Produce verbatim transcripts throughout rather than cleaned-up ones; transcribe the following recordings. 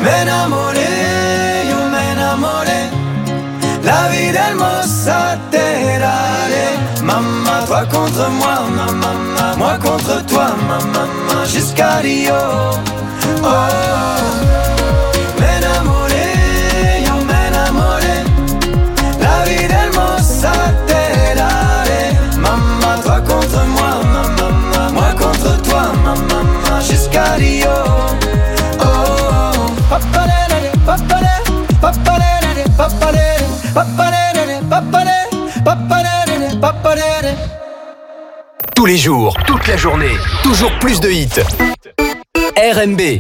Me enamoré, yo me enamoré. La vie del mossa terrare. Mamma, toi contre moi, ma maman, moi contre toi, ma maman, jusqu'à Rio. Oh, me enamoré, yo me enamoré. La vie del mossa terrare. Mamma, toi contre moi, ma maman, moi contre toi, ma maman, jusqu'à Rio. Oh, papalere, papalere, papalere, papalere, papalere, papalere, papalere, papalere. Tous les jours, toute la journée, toujours plus de hits. R M B.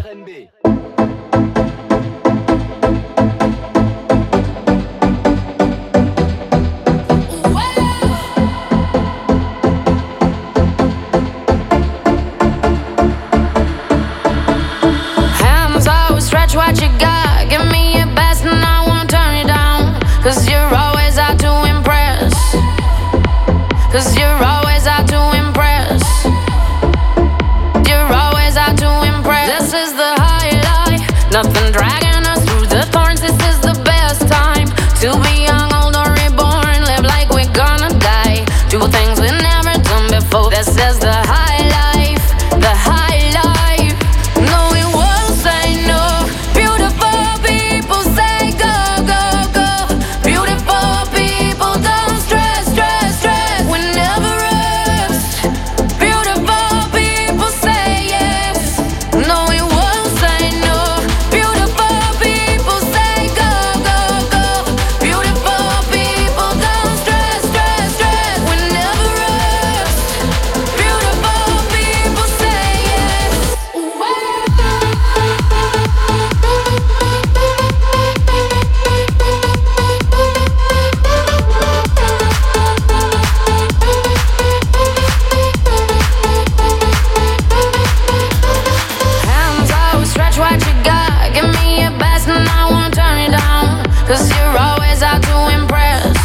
Hands out, stretch what you got. Give me your best and I won't turn you down. Cause you're always out to impress. Cause you're always out to impress. You're always out to impress. This is the highlight. Nothing dragging us through the thorns. This is the best time to be young, old or reborn. Live like we're gonna die. Do things we've never done before. This is the high life. The high life. No, we won't say no. Beautiful people say go, go, go. Beautiful people don't stress, stress, stress. We never rest. Beautiful people say yes. No, we won't say no. Beautiful people say go, go, go. Beautiful people don't stress, stress, stress. We never rest. Beautiful people say yes. Hands out, stretch what you got. Give me your best and I won't turn you down. Cause you're always out to impress.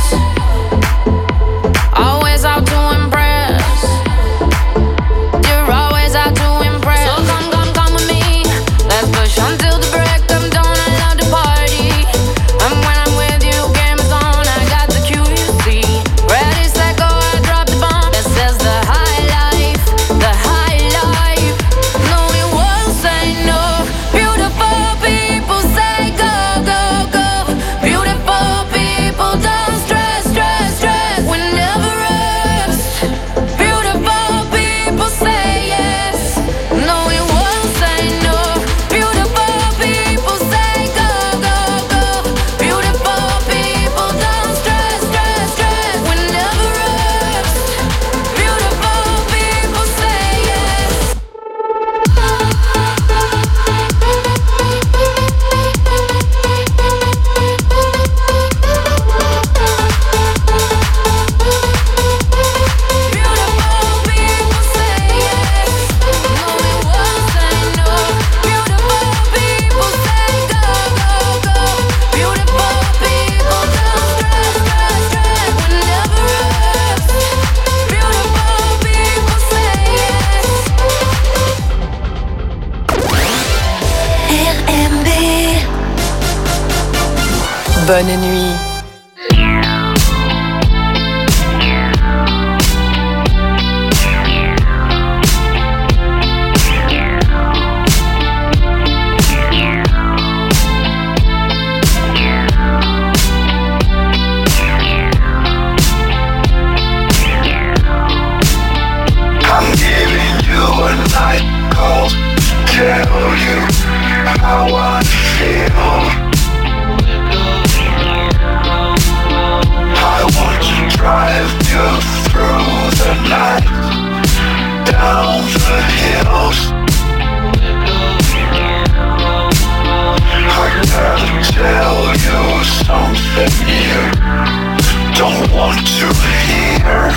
Always out to impress. You're always out to impress. So come, come, come with me. Let's push until the break of dawn. I love to party. And when I'm with you, game's on. I got the Q, you see. Ready, set, go, I drop the bomb. This is the high life. The high life. No, we won't say no. Beautiful people say go, go, go. Beautiful people don't stress, stress, stress. We never rest. Beautiful people say yes. No, we won't say no. Beautiful people say go, go, go. Beautiful people don't stress, stress, stress. We never rest. Beautiful people say yes. R M B. Bonne nuit. I'm giving you a night call to tell you how I feel. I want to drive you through the night, down the hills. I gotta tell you something you don't want to hear.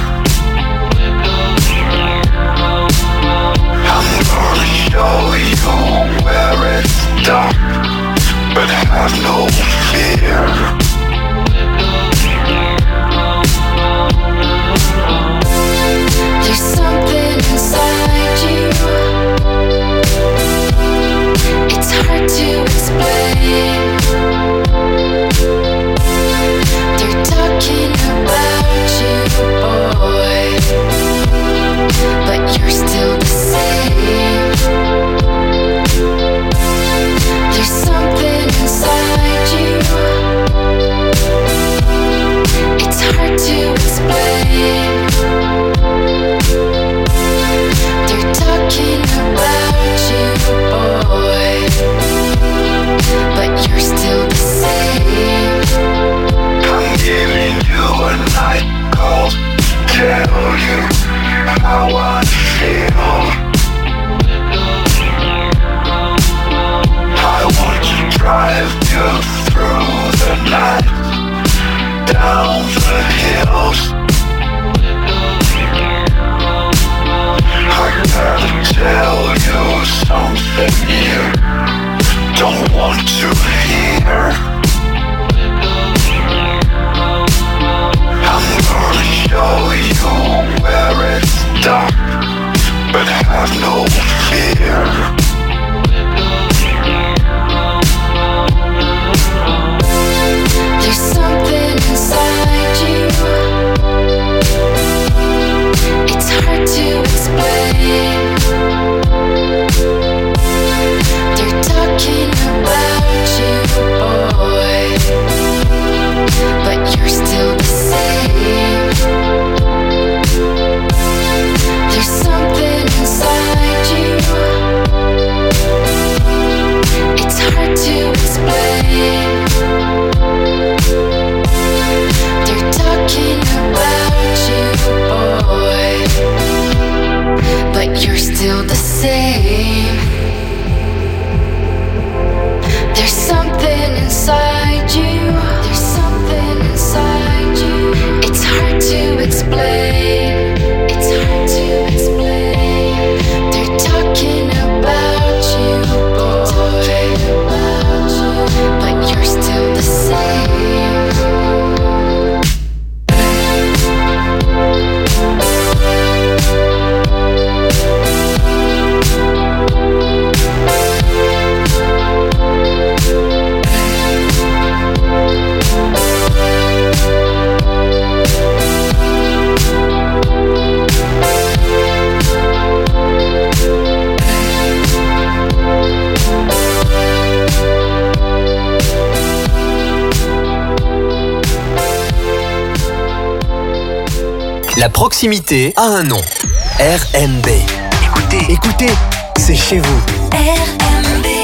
I'm gonna show you where it's dark, but have no fear. There's something inside you. It's hard to explain. to hear. I'm gonna show you where it's dark, but have no fear. There's something inside you. It's hard to explain. They're talking about you, boy, but you're still the same. There's something inside you. It's hard to explain. They're talking about you, boy, but you're still the same. There's something inside you. There's something inside you. It's hard to explain. It's hard to explain. They're talking about you, boy, but you're still the same. La proximité a un nom. R M B. Écoutez, écoutez, c'est chez vous. R M B.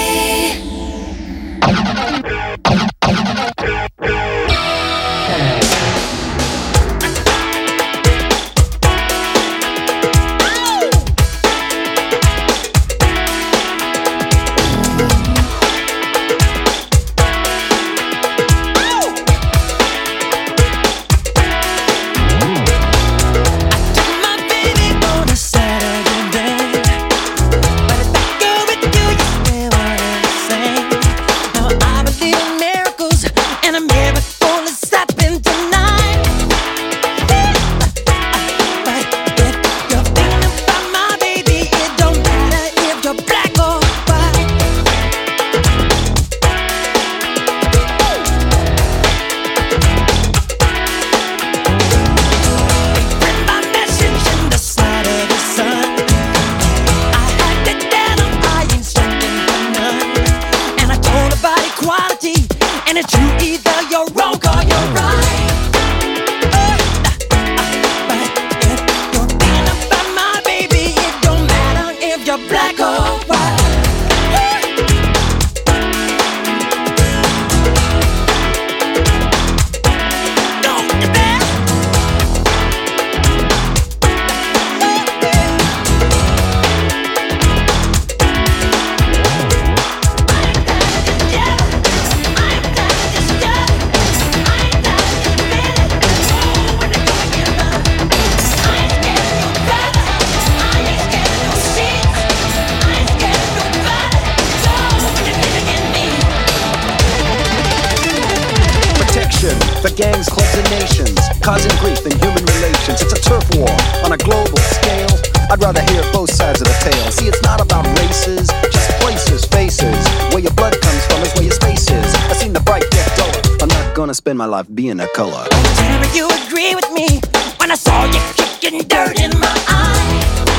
gangs, clubs, and nations, causing grief in human relations. It's a turf war on a global scale. I'd rather hear both sides of the tale. See, it's not about races, just places, faces. Where your blood comes from is where your space is. I seen the bright get duller. I'm not gonna spend my life being a color. Tell me you agree with me when I saw you kicking dirt in my eye.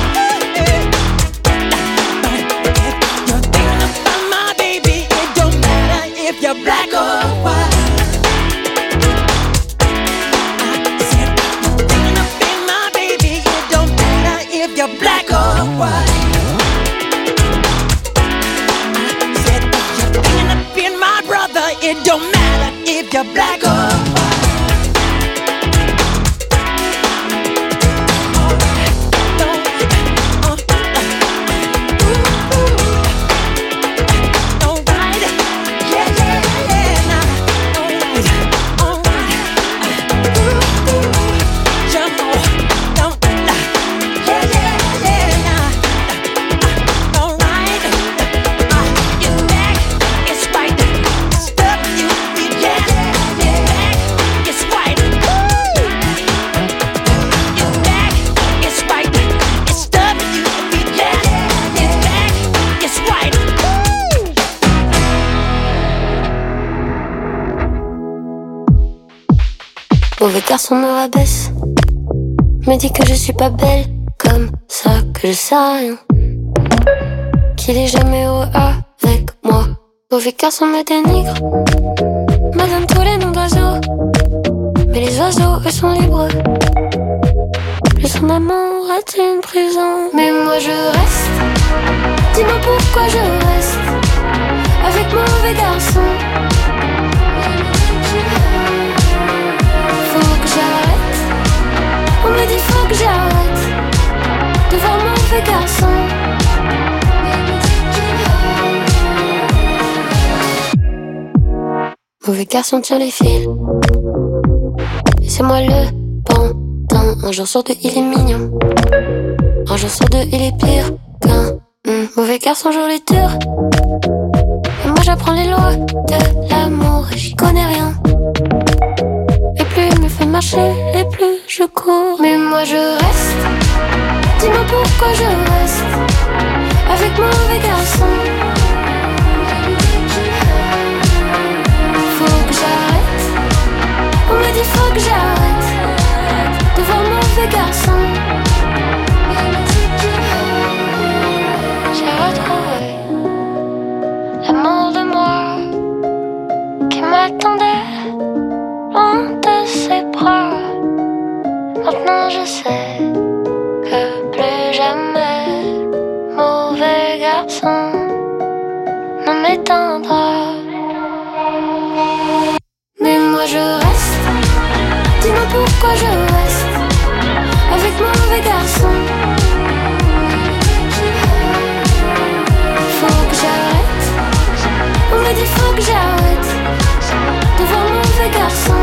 You're thinking about my baby. It don't matter if you're black or white. You're black or white. I said you're thinking of being my brother. It don't matter if you're black or white. Right. Mauvais garçon me rabaisse, me dit que je suis pas belle, comme ça que je sais rien, qu'il est jamais heureux avec moi. Mauvais garçon me dénigre, me donne tous les noms d'oiseaux, mais les oiseaux eux sont libres. Le son d'amour est une prison, mais moi je reste. Dis-moi pourquoi je reste avec mauvais garçon. Faut que j'arrête, on me dit faut que j'arrête de voir mauvais garçon. Mauvais garçon tire les fils, et c'est moi le pantin. Un jour sur deux il est mignon, un jour sur deux il est pire qu'un mmh. Mauvais garçon joue les tours, et moi j'apprends les lois de l'amour et j'y connais rien. Et plus il me fait marcher, et plus je cours. Mais moi je reste, dis-moi pourquoi je reste avec mauvais garçon. Faut que j'arrête, on me dit faut que j'arrête de voir mauvais garçon. J'ai retrouvé l'amour de moi qui m'attendait loin de ses bras. Maintenant je sais que plus jamais mauvais garçon ne m'éteindra. Mais moi je reste, dis-moi pourquoi je reste avec mauvais garçon. Faut que j'arrête, on me dit faut que j'arrête de voir mauvais garçon.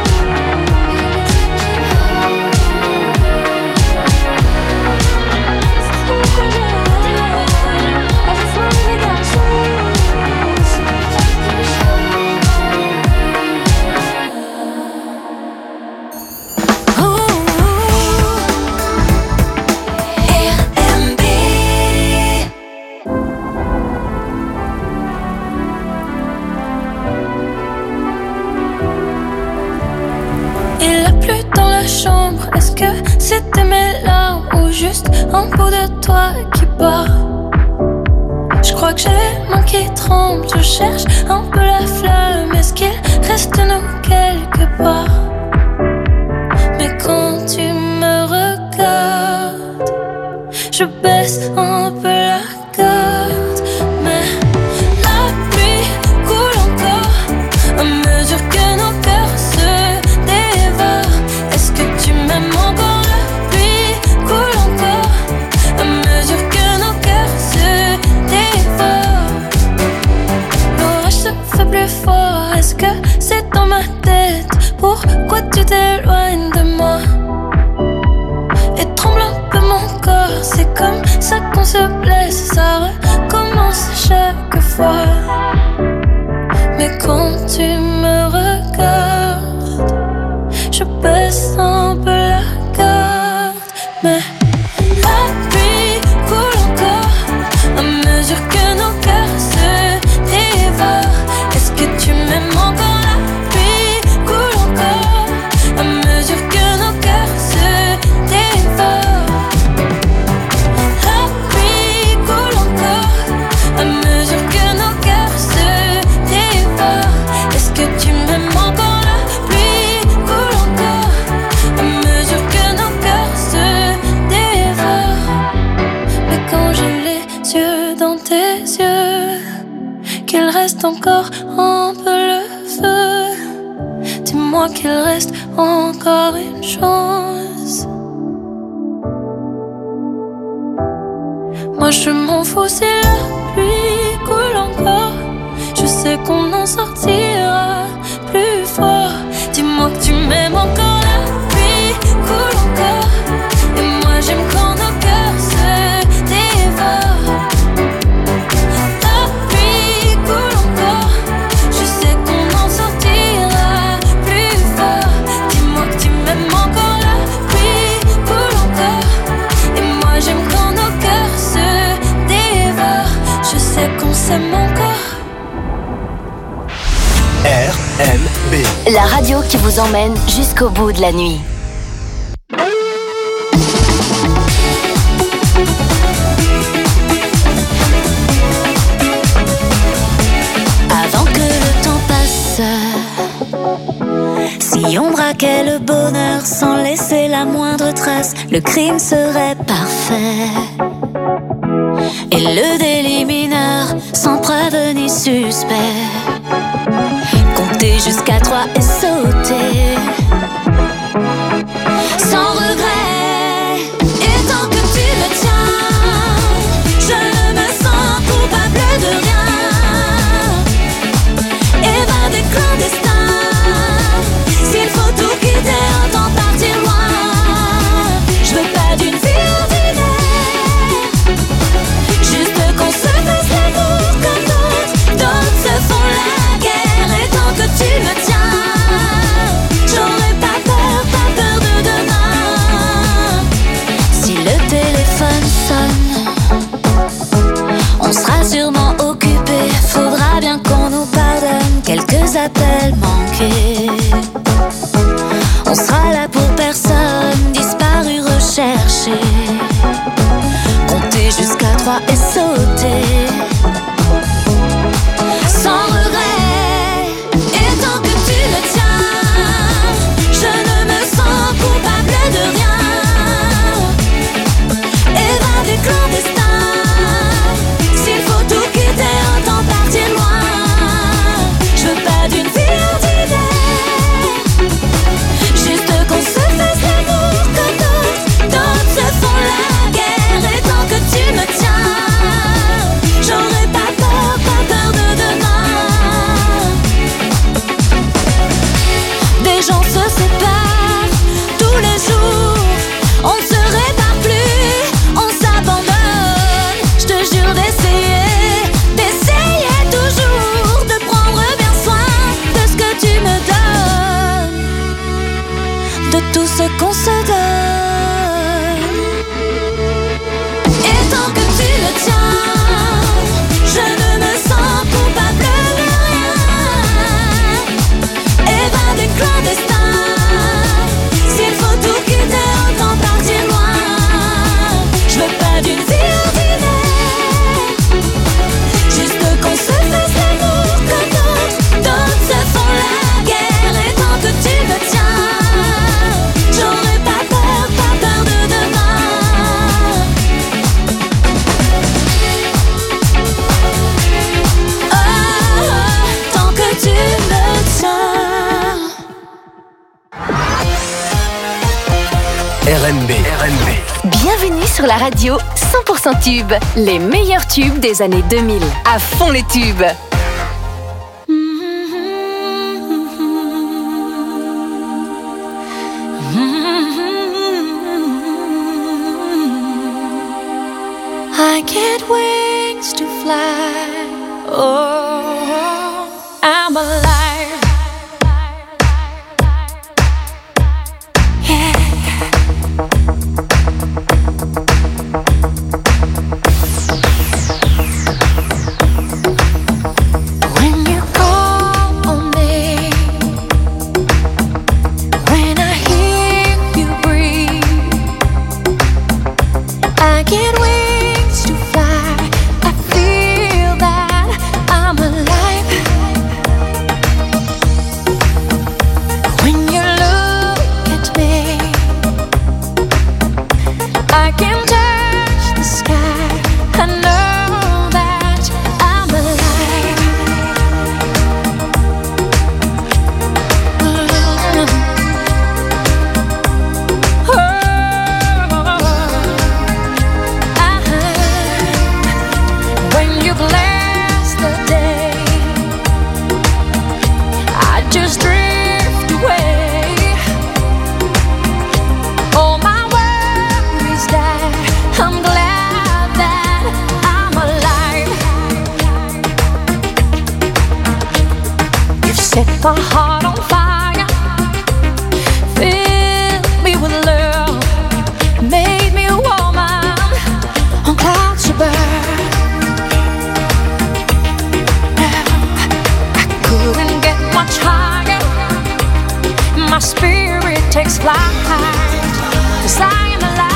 Est-ce que c'était mes larmes ou juste un bout de toi qui bat? Je crois que j'ai les mains qui tremblent, je cherche un peu la flamme. Est-ce qu'il reste de nous quelque part? Mais quand tu me regardes, je baisse un peu la garde. Mais la pluie coule encore à mesure que nos cœurs se dévorent. Est-ce que tu m'aimes encore? La pluie coule encore à mesure que nos cœurs se dévorent. L'orage se fait plus fort. Est-ce que c'est dans ma tête? Pourquoi tu t'éloignes de moi? Et tremble un peu mon corps. C'est comme ça qu'on se blesse. Ça recommence chaque fois. Mais quand tu me regardes, je baisse un peu la garde. Mais la pluie coule encore à mesure que nos cœurs se dévorent. Est-ce que tu m'aimes encore? La pluie coule encore à mesure que nos cœurs se dévorent. La pluie coule encore à mesure que nos cœurs se dévorent. Est-ce que tu m'aimes encore? Qu'il reste encore un peu le feu. Dis-moi qu'il reste encore une chance. Moi je m'en fous si la pluie coule encore. Je sais qu'on en sortira plus fort. Dis-moi que tu m'aimes encore. La pluie coule encore. Et moi j'aime quand nos cœurs se dévorent. R M B. B. La radio qui vous emmène jusqu'au bout de la nuit. Avant que le temps passe, si on braquait le bonheur sans laisser la moindre trace, le crime serait parfait. Et le délit mineur, sans preuve ni suspect. Compter jusqu'à trois et sauter, sans regret. Et tant que tu me tiens, je ne me sens coupable de rien. Évadé clandestin, s'il faut tout quitter, autant partir loin. Je veux pas d'une vie ordinaire, juste qu'on se fasse l'amour comme d'autres. D'autres se font la guerre. Et tant que tu me tiens, j'aurai pas peur, pas peur de demain. Si le téléphone sonne, on sera sûrement occupé. Faudra bien qu'on nous pardonne quelques appels manqués. On sera là pour personne, disparu, recherché. Compter jusqu'à trois et sauter, sans regret. Et tant que tu me tiens, je ne me sens coupable de rien. Évadé clandestin, s'il faut tout quitter, autant partir loin. Je veux pas d'une vie ordinaire, juste qu'on se fasse l'amour comme d'autres. D'autres se font la guerre. Et tant que tu me tiens, j'aurai pas peur, pas peur de demain. Des gens se séparent tous les jours, on ne se répare plus, on s'abandonne. Je te jure d'essayer, d'essayer toujours de prendre bien soin de ce que tu me donnes, de tout ce qu'on se donne. Et tant que tu me tiens, je ne me sens coupable de rien. Évadé clandestin, s'il faut tout quitter, autant partir loin. Je veux pas d'une vie ordinaire, juste qu'on se fasse l'amour comme d'autres. D'autres se font la guerre. Et tant que tu me tiens, j'aurai pas peur, pas peur de demain. Oh, tant que tu me tiens. R N B. R N B. Bienvenue sur la radio cent pour cent tube. Les meilleurs tubes des années deux mille. À fond les tubes. I get wings to fly. Oh, I'm alive. Yeah. When you call on me, when I hear you breathe, I get wings to fly. I feel that I'm alive. When you look at me, I can touch the sky. I know that I'm alive. When you bless the day, I just drift away. All my worries die. I'm glad that I'm alive. You've set my heart on fire, filled me with love, made me a woman on clouds above. Now I couldn't get much higher. takes flight, 'cause I am alive.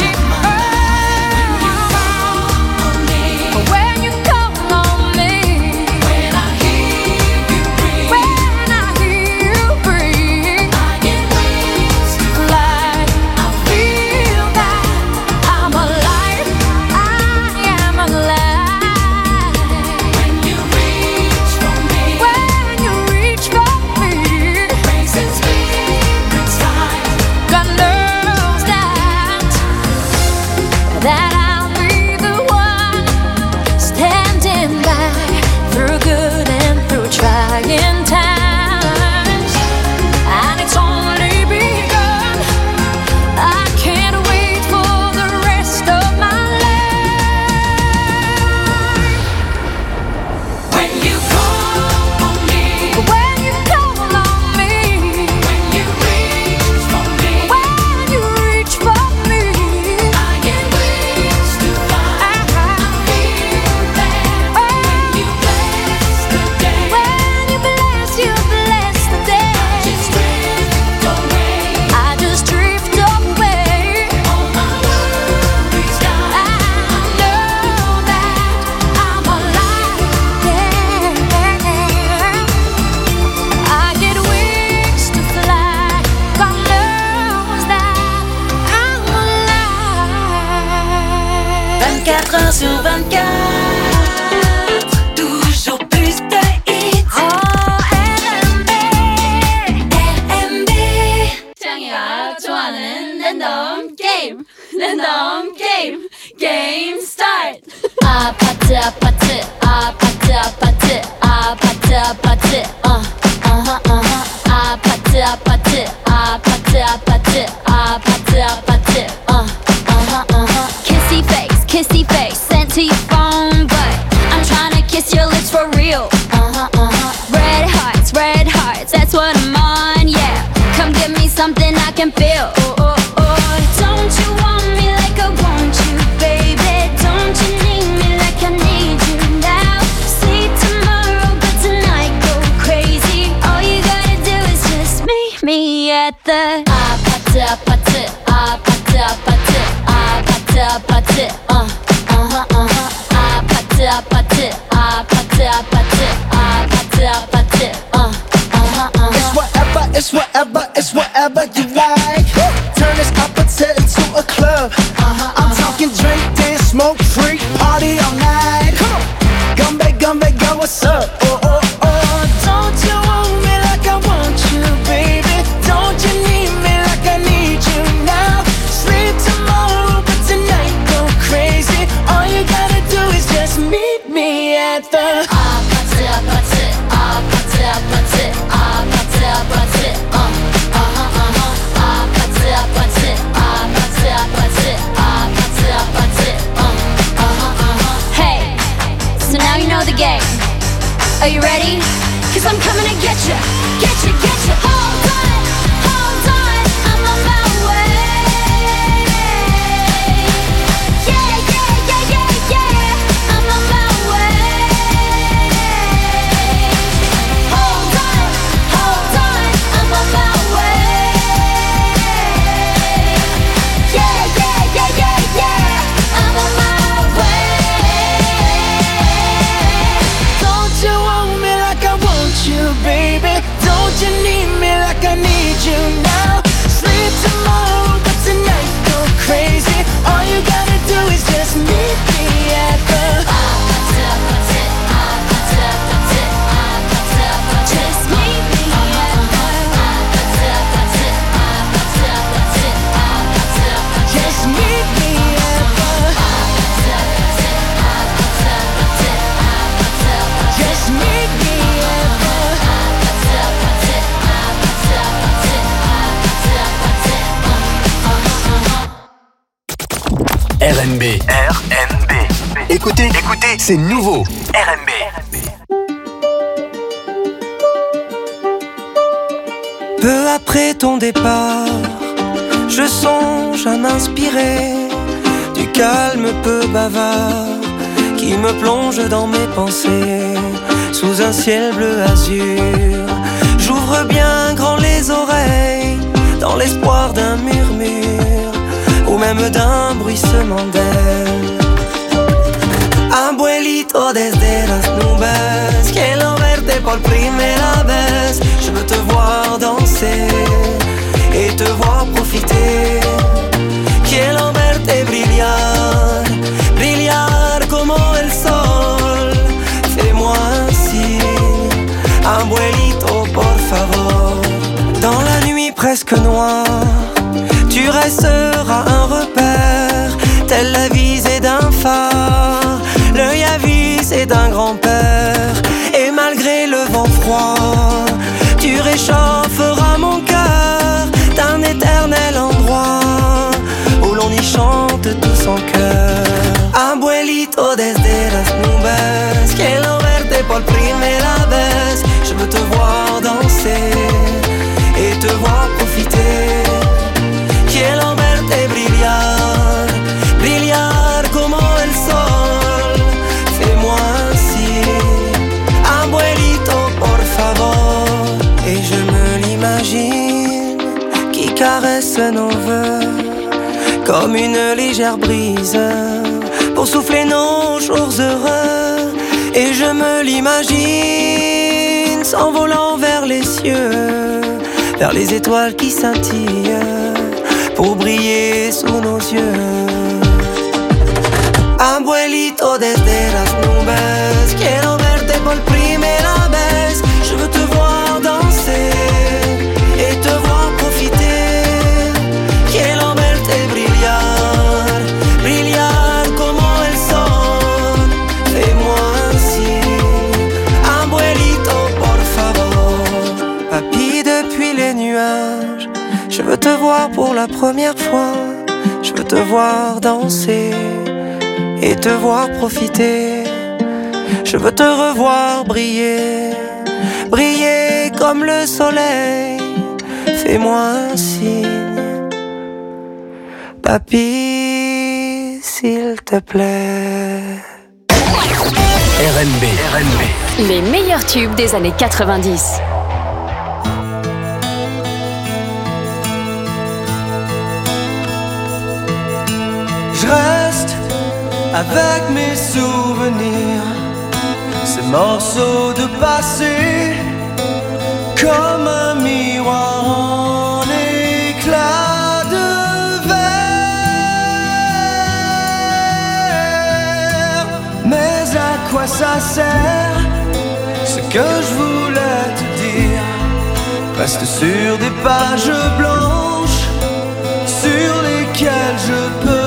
vingt-quatre heures sur vingt-quatre, toujours plus de hits. Oh, R M B, R M B. 창이가 좋아하는 랜덤 게임, 랜덤 게임, 게임 스타트. 아파트 아파트 아파트 아파트 아파트 아파트 어 어허 어허 아파트 아파트 아파트 아파트 아파트 아파트 어 어허 어허 Kissy face, kissy face, sent to your phone, but I'm trying to kiss your lips for real. uh-huh uh-huh Red hearts, red hearts, that's what I'm on, yeah. Come give me something I can feel. Oh, oh, oh. Don't you want me like I want you, baby? Don't you need me like I need you now? Sleep tomorrow, but tonight go crazy. All you gotta do is just meet me at the 아파트 아파트 아파트 아파트 아파트 아파트 어 어허 어허 아파트 아파트 아파트 아파트 아파트 아파트 어 어허 어허 It's whatever, it's whatever, it's whatever you like. Turn this apatit into a club. uh-huh, I'm talking drink, dance, smoke, freak, party all night. Come on, come back, come back, girl, what's up? Oh, oh, oh, don't you want me like I want you, baby? Don't you need me like I need you now? Sleep tomorrow, but tonight go crazy. All you gotta do is just meet me at the 아파트 아파트 아파트 아파트 아파트 아파트 어 어허 어허 아파트 아파트 아파트 아파트 아파트 아파트 어 어허 어허 Hey, so now you know the game. Are you ready? Cause I'm coming to get you, get you, get you. Hold on, hold on, I'm on my way. Yeah, yeah, yeah, yeah, yeah, I'm on my way. Hold on, hold on, I'm on my way. Yeah, yeah, yeah, yeah, yeah, I'm on my way. Don't you want me like I want you, baby? Don't you need me like I need you now? Sleep tomorrow, but tonight go crazy. All you gotta do is just meet me at the 아파트 아파트 아파트 아파트 아파트 아파트 Just meet me at the 아파트 아파트 아파트 아파트 아파트 아파트 just meet me at the 아파트 아파트 아파트 아파트 아파트 아파트 just meet me at the 아파트 아파트 아파트 아파트 아파트 아파트 R M B. R M B. Écoutez, écoutez, c'est nouveau. R M B. Peu après ton départ, je songe à m'inspirer du calme peu bavard qui me plonge dans mes pensées sous un ciel bleu azur. J'ouvre bien grand les oreilles dans l'espoir d'un murmure ou même d'un bruissement d'ailes. Abuelito desde las nubes, quiero verte por primera vez. Je veux te voir danser et te voir profiter. Quiero verte brillar, brillar como el sol. Fais-moi un signe, abuelito, por favor. Dans la nuit presque noire, tu resteras un repère, telle la visée d'un phare, l'œil avisé d'un grand-père. Et malgré le vent froid, tu réchaufferas mon cœur d'un éternel endroit où l'on y chante tous en cœur. Abuelito desde las nubes, quiero verte por primera vez. Je veux te voir danser et te voir profiter. Quiero verte brillar, brillar como el sol. Fais-moi un signe, abuelito, por favor. Et je me l'imagine qui caresse nos voeux comme une légère brise pour souffler nos jours heureux. Et je me l'imagine s'envolant vers les cieux, vers les étoiles qui scintillent pour briller sous nos yeux. Abuelito desde las nubes, quiero verte por primera vez. Je veux te voir danser et te voir profiter. Quiero verte brillar, brillar como el sol. Fais-moi un signe, abuelito, por favor. Papy, depuis les nuages, je veux te voir pour la première fois. Je veux te voir danser et te voir profiter. Je veux te revoir briller, briller comme le soleil. Fais-moi un signe, papy, s'il te plaît. R N B. R N B. Les meilleurs tubes des années quatre-vingt-dix. Je reste avec mes souvenirs, ces morceaux de passé, comme un miroir en éclat de verre. Mais à quoi ça sert? Ce que je voulais te dire reste sur des pages blanches sur lesquelles je peux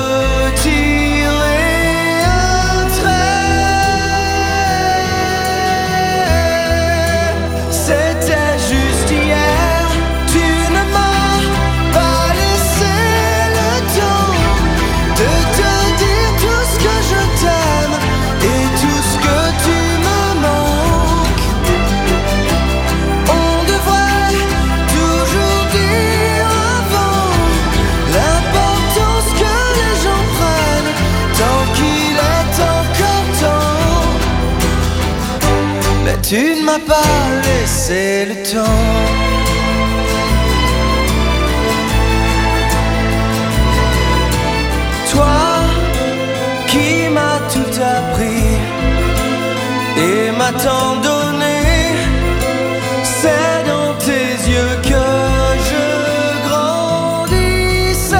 tu ne m'as pas laissé le temps. Toi qui m'as tout appris et m'as tant donné, c'est dans tes yeux que je grandissais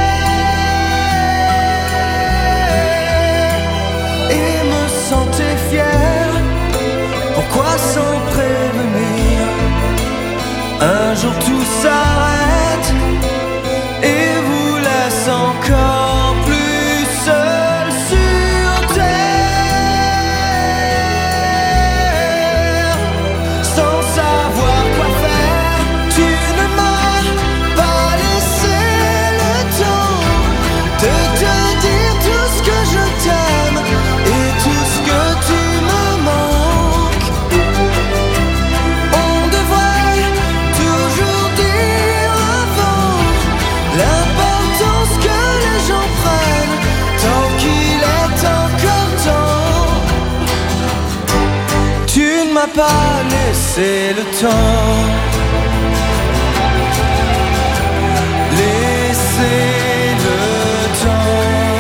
et me sentais fier. Pourquoi sans prévenir? Un jour tout s'arrête et vous laisse encore plus seul sur terre, sans savoir quoi faire. Tu ne m'as pas laissé le temps de te dire tout ce que je t'aime et tout ce que tu me manques. On devrait toujours dire avant l'importance que les gens prennent tant qu'il est encore temps. Tu ne m'as pas laissé le temps. laisser le temps.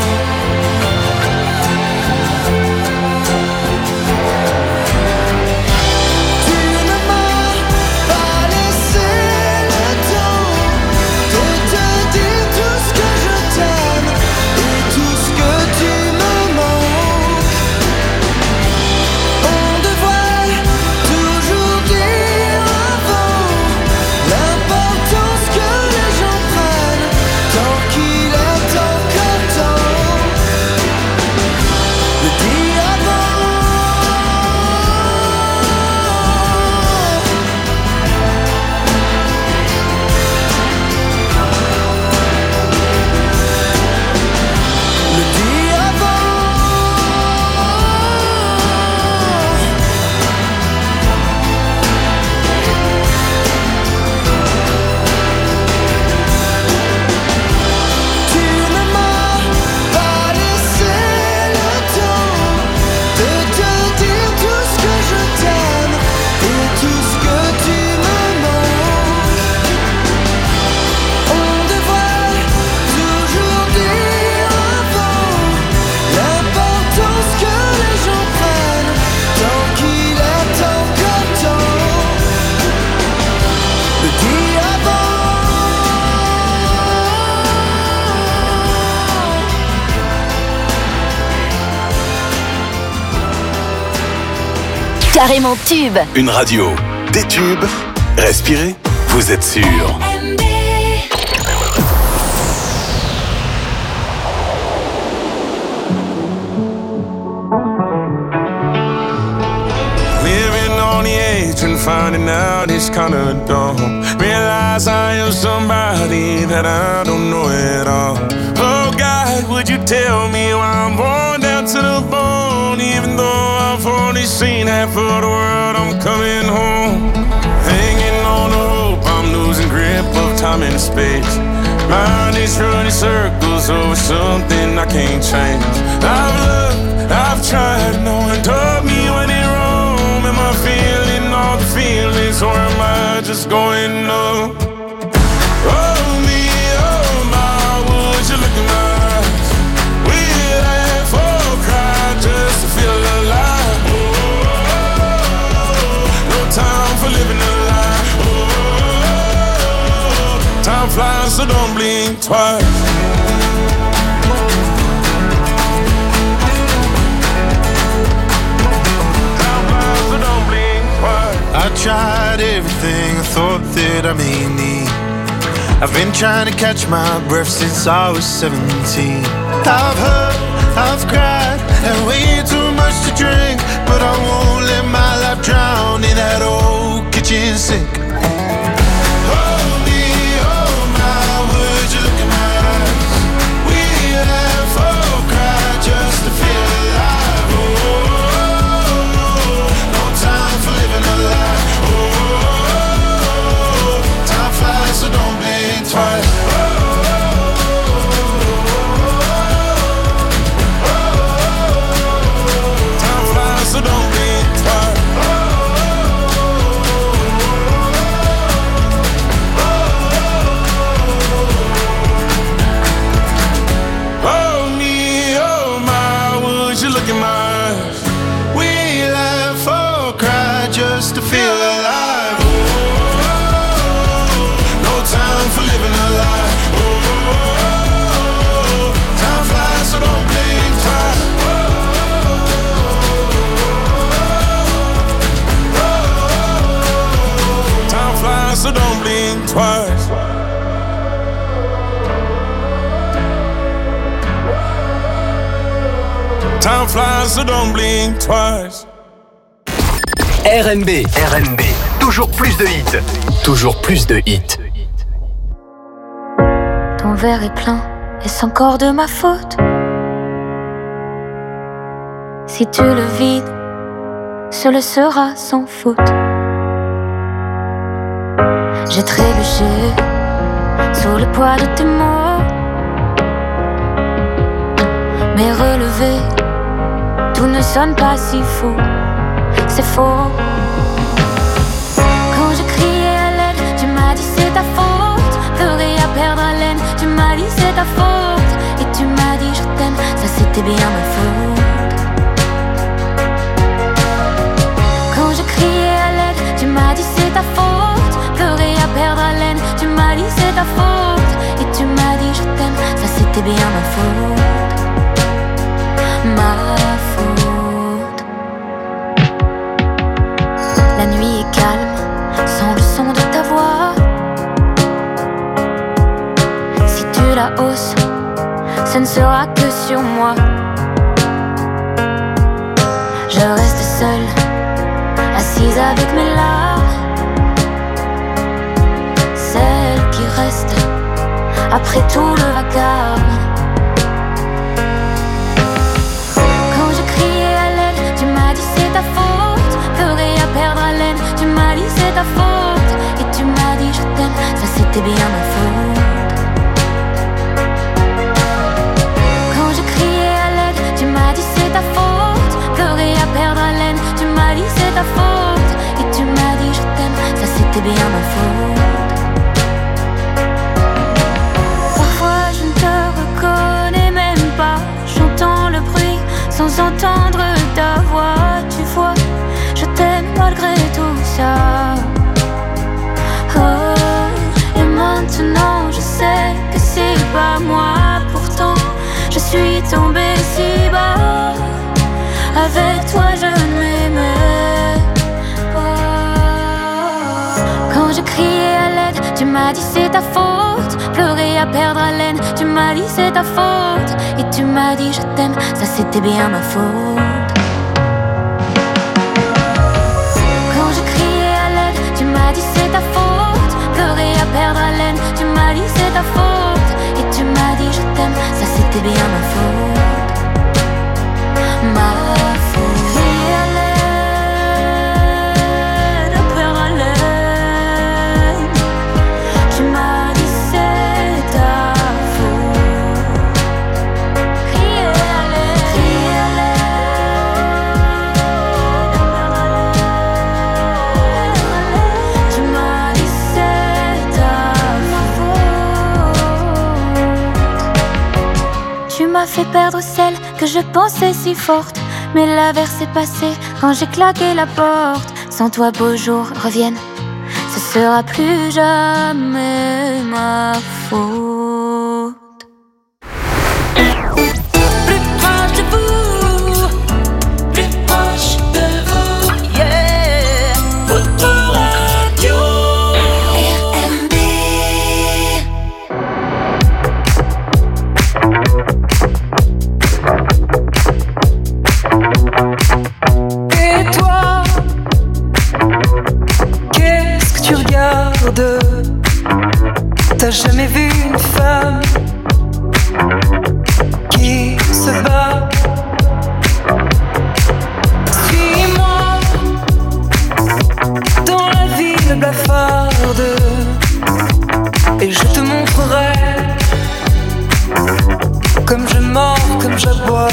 Carrément tube. Une radio, des tubes, respirez, vous êtes sûr. Living on the edge and finding out it's kinda dumb. Realize I am somebody that I don't know at all. Oh God, would you tell me why I'm worn down to the bone? Even though I've only seen half of the world, I'm coming home. Hanging on the hope, I'm losing grip of time and space. Mind is running circles over something I can't change. I've looked, I've tried, no one told me when it wrong. Am I feeling all the feelings, or am I just going numb? Oh me, oh my, would you look in my eyes? We laugh or cry just to feel alive. Oh, no time for living a lie. Oh, time flies, so don't blink twice. I tried everything I thought that I may need. I've been trying to catch my breath since I was seventeen. I've hurt, I've cried, and way too much to drink, but I won't let my life drown in that old kitchen sink. Hold me, oh my, would you look in my eyes? We laugh or cry just to feel alive. Oh, no time for living a lie. So don't blink twice. Oh, oh, oh, time flies, so don't blink twice. Oh, oh, oh, me, oh my, would you look in my eyes? We laugh or cry just to feel alive. Time for living a lie. Oh, time flies, so don't blink twice. Oh, time flies, so don't blink twice. Time flies, so don't blink twice. R and B, R and B, toujours plus de hits, toujours plus de hits. Ton verre est plein, est-ce encore de ma faute? Si tu le vides, ce le sera sans faute. J'ai trébuché sous le poids de tes mots, mais relevé, tout ne sonne pas si faux. C'est faux. Quand je criais à l'aide, tu m'as dit c'est ta faute. Pleurer à perdre haleine, tu m'as dit c'est ta faute. Et tu m'as dit je t'aime, ça c'était bien ma faute. Quand je criais à l'aide, tu m'as dit c'est ta faute. Pleurer à perdre haleine, tu m'as dit c'est ta faute. Et tu m'as dit je t'aime, ça c'était bien ma faute. Ma faute. La nuit est calme, sans le son de ta voix. Si tu la hausses, ce ne sera que sur moi. Je reste seule, assise avec mes larmes, celles qui restent après tout le vacarme. Quand je criais à l'aide, tu m'as dit c'est ta faute. Pleurer à perdre haleine, tu m'as dit c'est ta faute. Et tu m'as dit je t'aime, ça c'était bien ma faute. Quand je criais à l'aide, tu m'as dit c'est ta faute. Pleurer à perdre haleine, tu m'as dit c'est ta faute. Et tu m'as dit je t'aime, ça c'était bien ma faute. Parfois je ne te reconnais même pas. J'entends le bruit sans entendre ta voix. Tu vois, je t'aime malgré tout ça. Oh, et maintenant je sais que c'est pas moi. Pourtant je suis tombée si bas. Avec toi je ne m'aimais pas. Quand je criais à l'aide, tu m'as dit c'est ta faute. Pleurer à perdre haleine, tu m'as dit c'est ta faute. Et tu m'as dit je t'aime, ça c'était bien ma faute. Quand je criais à l'aide, tu m'as dit c'est ta faute. Pleurer à perdre haleine, tu m'as dit c'est ta faute. Et tu m'as dit je t'aime, ça c'était bien ma faute. Ma faute. Crier à l'aide, à perdre haleine, tu m'as dit c'est ta faute. Crier à l'aide, crier à l'aide, à perdre haleine, tu m'as dit c'est ta faute. Tu m'as fait perdre celle que je pensais si forte. Mais l'averse est passée quand j'ai claqué la porte. Sans toi beaux jours reviennent, ce sera plus jamais ma faute. Plus proche de vous, plus proche de vous, yeah. Votre radio R M B. Et toi, qu'est-ce que tu regardes? T'as jamais vu une femme qui se bat? Suis-moi dans la ville blafarde et je te montrerai comme je mords, comme j'aboie.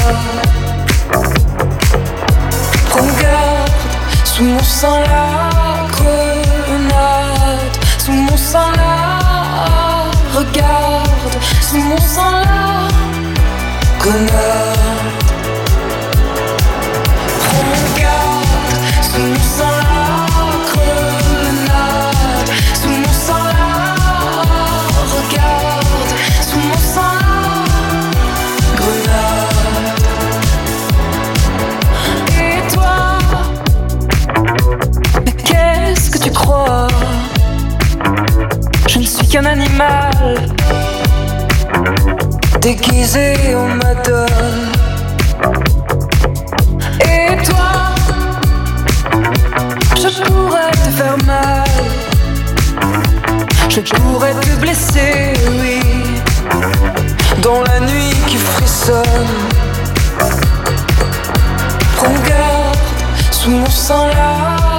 Prends garde, sous mon sang la grenade, sous mon sang la regarde, sous mon sang la grenade. Prends garde, sous mon sang la grenade, sous mon sang la regarde, sous mon sang la grenade. Et toi, mais qu'est-ce que tu crois? Je ne suis qu'un animal déguisé en madone. Et toi, je pourrais te faire mal, je pourrais te blesser, oui, dans la nuit qui frissonne. Prends garde, sous mon sang la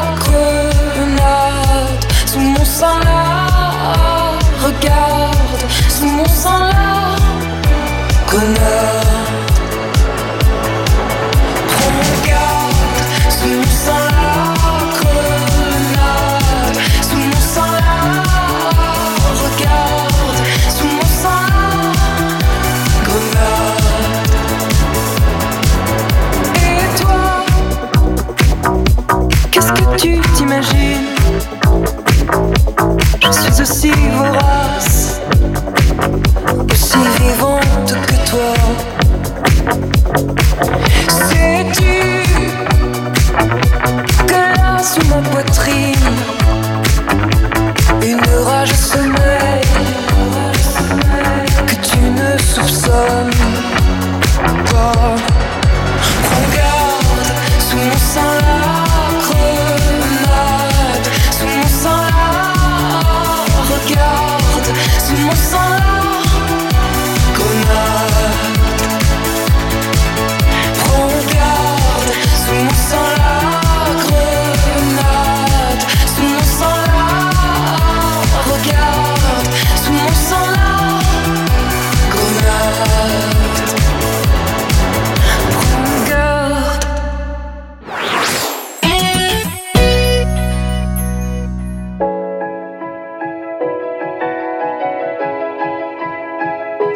grenade, sous mon sang la regarde, sous mon sang la grenade. Prends garde, sous mon sang la grenade, sous mon sang la regarde, sous mon sang la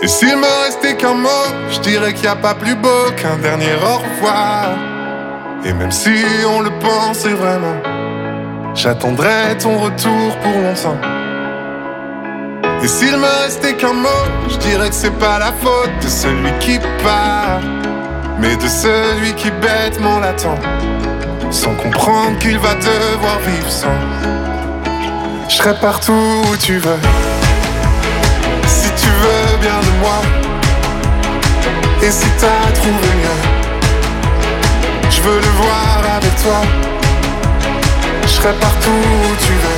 Et s'il me restait qu'un mot, je dirais qu'il n'y a pas plus beau qu'un dernier au revoir. Et même si on le pensait vraiment, j'attendrai ton retour pour longtemps. Et s'il me restait qu'un mot, je dirais que c'est pas la faute de celui qui part, mais de celui qui bêtement l'attend, sans comprendre qu'il va devoir vivre sans. Je serai partout où tu veux, si tu veux bien de moi. Et si t'as trouvé mieux, je veux le voir avec toi. Je serai partout où tu veux,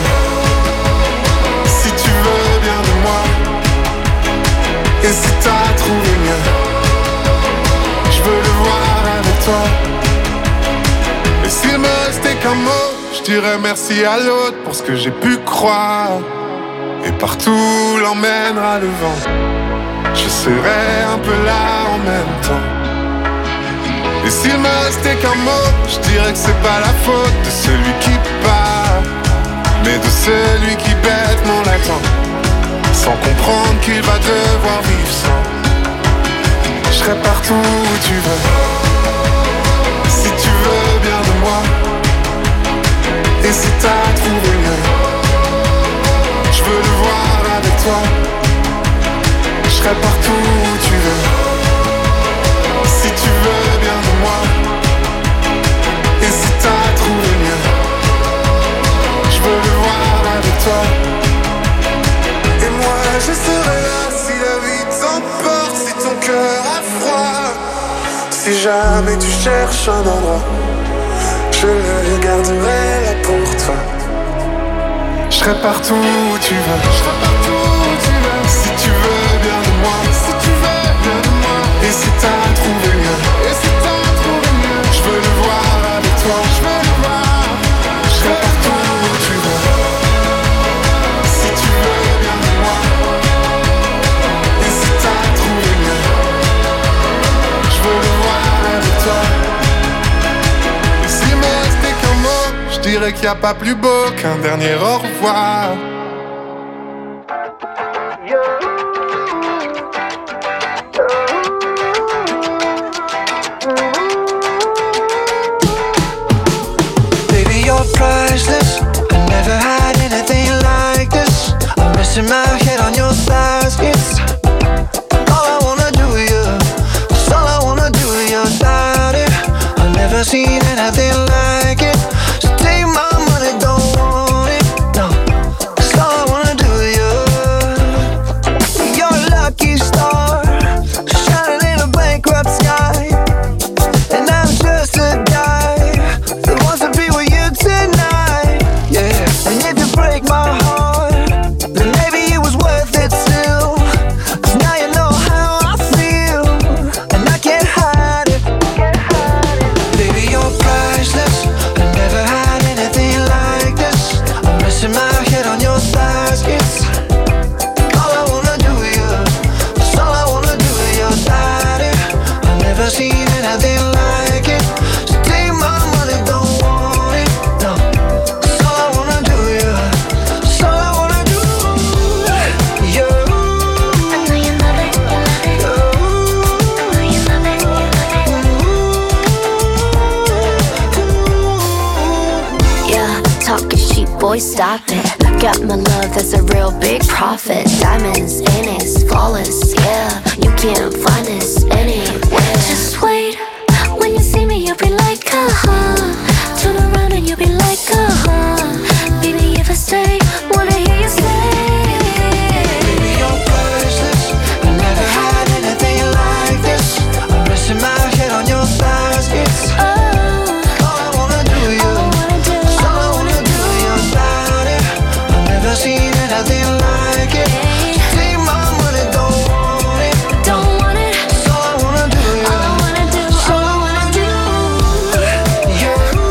si tu veux bien de moi. Et si t'as trouvé mieux, je veux le voir avec toi. Et s'il me restait qu'un mot, je dirais merci à l'autre pour ce que j'ai pu croire. Et partout l'emmènera le vent, je serai un peu là en même temps. Et s'il me restait qu'un mot, je dirais que c'est pas la faute de celui qui part, mais de celui qui bêtement l'attend, sans comprendre qu'il va devoir vivre sans. Je serai partout où tu veux, si tu veux bien de moi. Et si t'as trouvé mieux, je veux le voir avec toi. Je serai partout où tu veux, si tu veux bien de moi. Et si t'as trouvé mieux, je veux le voir avec toi. Et moi je serai là si la vie t'emporte, si ton cœur a froid. Si jamais tu cherches un endroit, je le garderai là pour toi. Je serai partout où tu veux, je serai partout où tu veux. Si tu veux bien de moi, si tu veux bien de moi. Et si t'as trouvé mieux, et si t'as trouvé mieux, je veux le voir avec toi, je veux le voir. Je serai partout où tu veux, si tu veux bien de moi. Et si t'as trouvé mieux, je veux le voir avec toi. Et s'il me restait qu'un mot, je dirais qu'il n'y a pas plus beau qu'un dernier au revoir. Baby, you're priceless. I never had anything like this. I'm resting my head on your thighs. It's all I wanna do, yeah. It's all I wanna do, your body. I've never seen anything like it. So take my money, don't want it, no. It's all I wanna do, yeah. You're a lucky star, shining in a bankrupt sky. And I'm just a guy that wants to be with you tonight, yeah. And if you break my heart, then maybe it was worth it still. Cause now you know how I feel, and I can't hide it. Baby, you're priceless. I never had anything like this. I'm resting my head on your thighs. It's all I wanna do, yeah. It's all I wanna do, your body. I've never seen anything like it. So take my money, don't want it, no. It's all I wanna do, yeah. It's all I wanna do, yeah. I know you love it, you love it. I know you love it, you love it. Yeah, talking cheap, boy, stop it. Got my love, that's a real big profit. Diamonds in it, flawless, yeah. You can't find this anywhere. Just wait, when you see me, you'll be like, uh-huh. Turn around and you'll be like, uh-huh. Baby, if I stay, wanna hear you say. Baby, you're priceless. I never had anything like this. I'm resting my head on your thighs. It's all I wanna do, yeah. It's all I wanna do, your body. I've never seen anything like it. So take my money, don't want it, Don't want it, it's all I wanna do, yeah. all I wanna do, It's all I wanna do, yeah.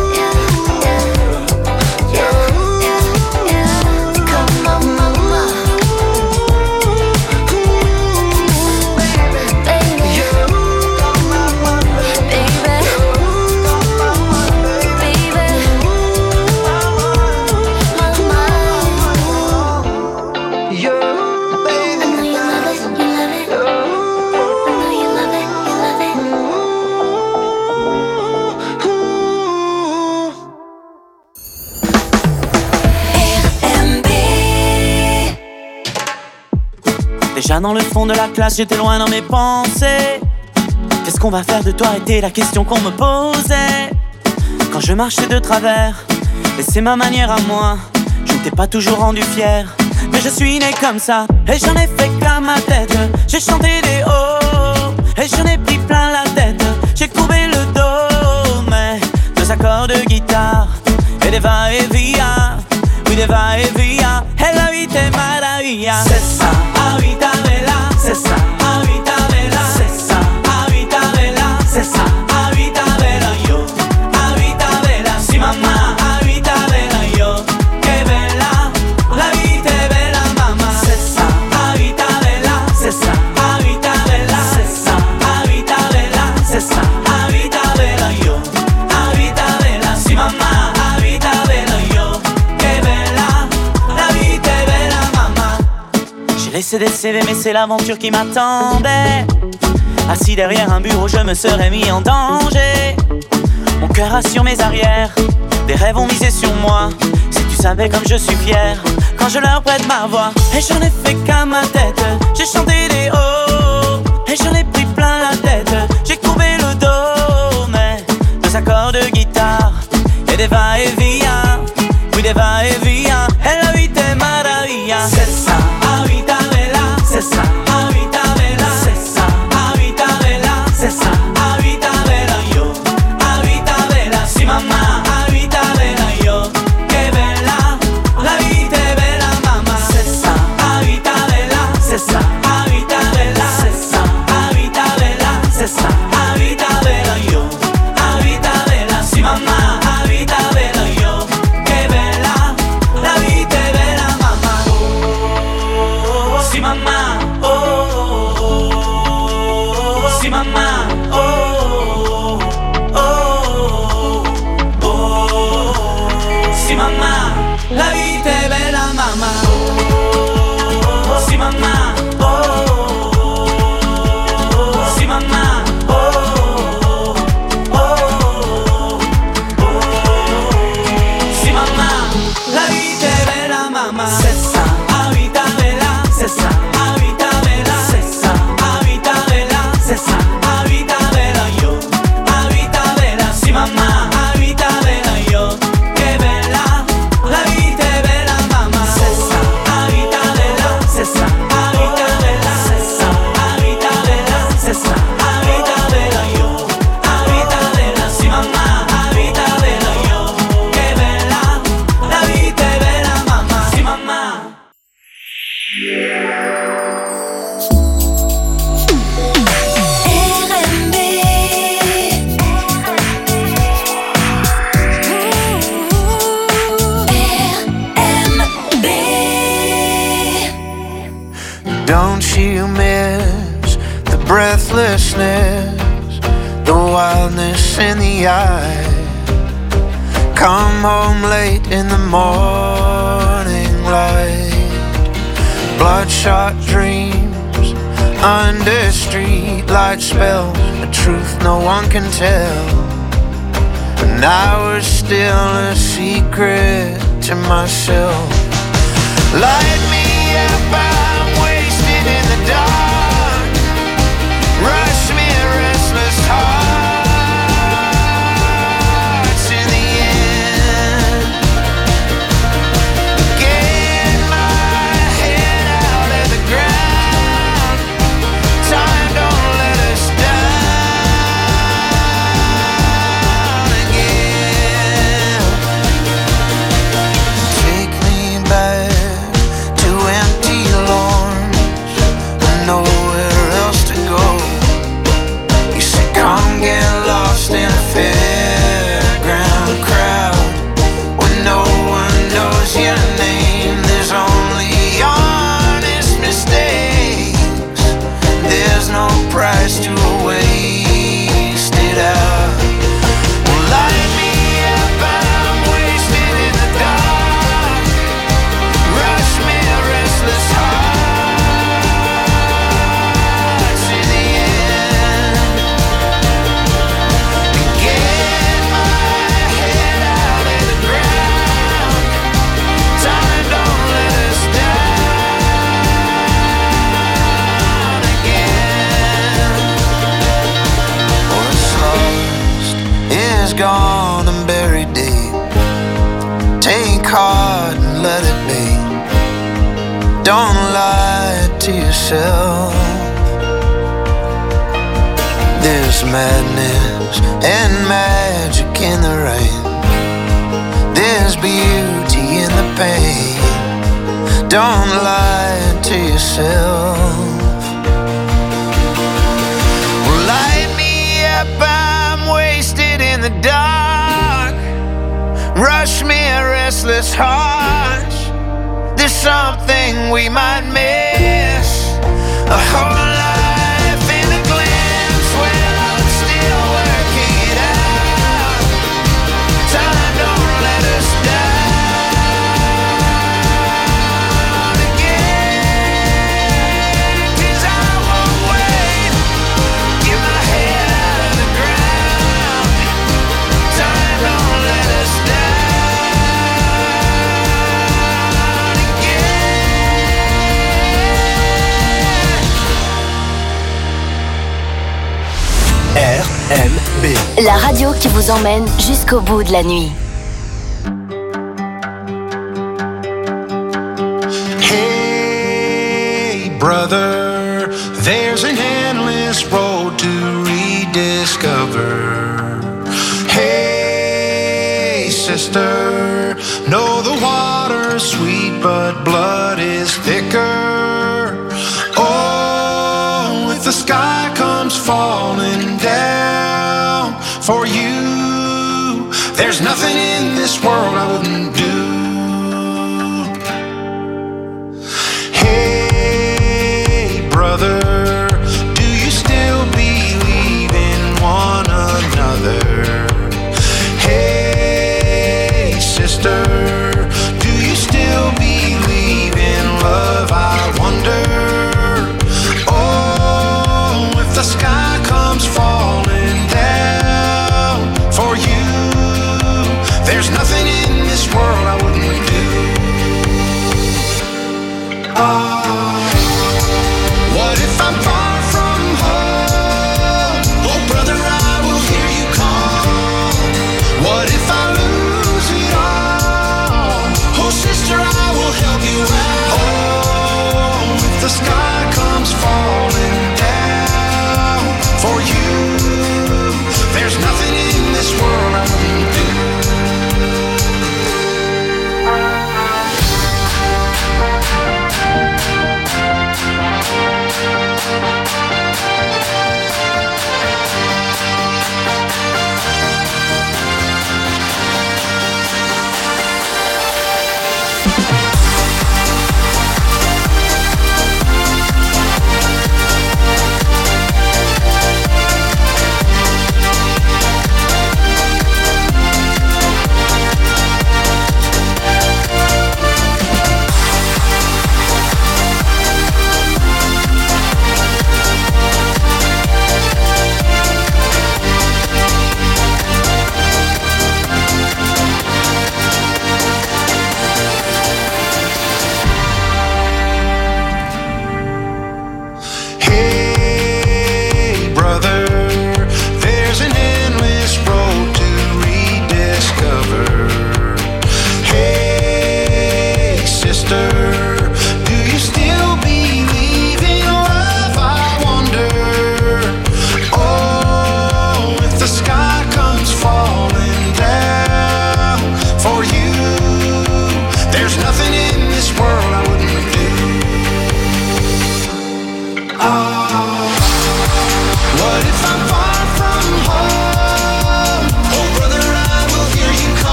Déjà dans le fond de la classe, j'étais loin dans mes pensées. Qu'est-ce qu'on va faire de toi était la question qu'on me posait. Quand je marchais de travers, et c'est ma manière à moi, je ne t'ai pas toujours rendu fier. Mais je suis né comme ça, et j'en ai fait qu'à ma tête. J'ai chanté des hauts, et j'en ai pris plein la tête. J'ai courbé le dos, mais deux accords de guitare et des va-et-via, oui des va-et-via. Et la vita è maravilla. C'est ça, la vita bella. C'est ça, la vita bella. C'est ça, la vita bella. C'est ça, la vita bella. Yo, la vita bella. Si mamma, la vita bella. Yo, che bella, la vita è bella mamma. C'est ça, la vita bella. C'est ça, la vita bella. C'est ça, la vita bella. C'est ça, la vita bella. Yo, la vita bella. Si mamma. Laissé des C V mais c'est l'aventure qui m'attendait. Assis derrière un bureau je me serais mis en danger. Mon cœur assure mes arrières, des rêves ont misé sur moi. Si tu savais comme je suis fier quand je leur prête ma voix. Et j'en ai fait qu'à ma tête, j'ai chanté des hauts, et j'en ai pris plein la tête. J'ai courbé le dos, mais deux accords de guitare et des va-et-via, oui des va-et-via. Et la vita è maravilla. C'est ça, la vita bella. C'est ça, la vita bella. C'est ça, la vita bella. C'est ça, la vita bella. Yo, la vita bella. Si mamma, la vita bella. Yo, che bella, la vita è bella mamma. C'est ça, la vita bella. C'est ça, la vita bella. C'est ça, la vita bella. C'est ça, la vita bella. Yo, la vita bella. Si mamma, la vita bella. Yo, che bella, la vita è bella mamma. Oh, si mamma, oh, oh, oh, si mamma, oh, oh, oh, oh, si mamma, la vita è bella mamma. Oh, si mamma, oh, oh, si mamma, oh, oh, oh, si mamma, la vita è bella mamma. C'est ça, la vita bella. C'est ça, la vita bella. C'est ça, la vita bella. C'est ça, la vita bella. Yo, la vita bella. Si mamma, la vita bella. Yo, che bella, la vita è bella mamma. C'est ça, la vita bella. C'est ça, la vita bella. C'est ça, la vita bella. C'est ça, la vita bella. Yo, la vita bella. Si mamma, la vita bella. Yo, che bella, la vita è bella mamma. Si mamma. Don't you miss the breathlessness, the wildness in the eye? Come home late in the morning light, bloodshot dreams under streetlight spells, a truth no one can tell. And I was still a secret to myself. Light me up, I'm wasted in the dark. Rush me, restless hearts in the end. Get my head out of the ground. Time don't let us down again. Take me gone and buried deep. Take heart and let it be. Don't lie to yourself. There's madness and magic in the rain. There's beauty in the pain. Don't lie to yourself. Light me up, I'm wasted in the dark. Rush me a restless heart. There's something we might miss. A whole life in a glimpse. Well, I'm still working it out. Time don't let us down again. 'Cause I won't wait. Get my head out of the ground. Time don't let us down again. R M B. La radio qui vous emmène jusqu'au bout de la nuit. Hey, brother, there's an endless road to rediscover. Hey, sister, know the water's sweet, but blood is thicker. Oh, if the sky comes falling down for you, there's nothing in this world I wouldn't do. Hey, brother, do you still believe in one another? Hey, sister, do you still believe in love? I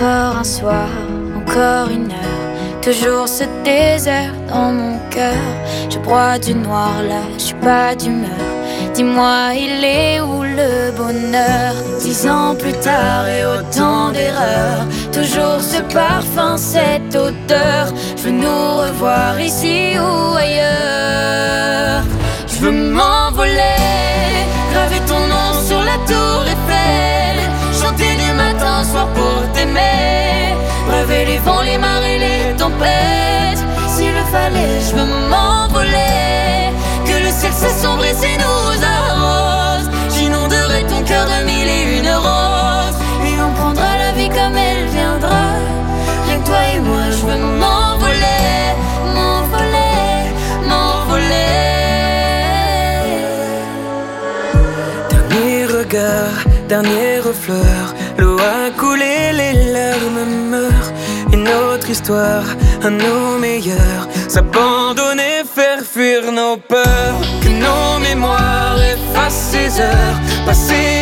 Encore un soir, encore une heure, toujours ce désert dans mon cœur. Je broie du noir là, je suis pas d'humeur. Dis-moi, il est où le bonheur? Dix ans plus tard et autant d'erreurs, toujours ce parfum, cette odeur. Je veux nous revoir ici ou ailleurs. Je veux m'envoler, graver ton nom sur la tour Eiffel, chanter du matin au soir pour t'aimer, braver les vents, les marées, les tempêtes. S'il le fallait, je veux m'envoler, que le ciel s'assombrit et nous arrose. J'inonderai ton cœur de mille et une roses, et on prendra la vie comme elle viendra. Rien que toi et moi, je veux m'envoler, m'envoler, m'envoler. Dernier regard, dernière fleur, l'eau a coulé, les larmes meurent. Une autre histoire, à nos meilleurs, s'abandonner, faire fuir nos peurs. Que nos mémoires effacent ces heures passées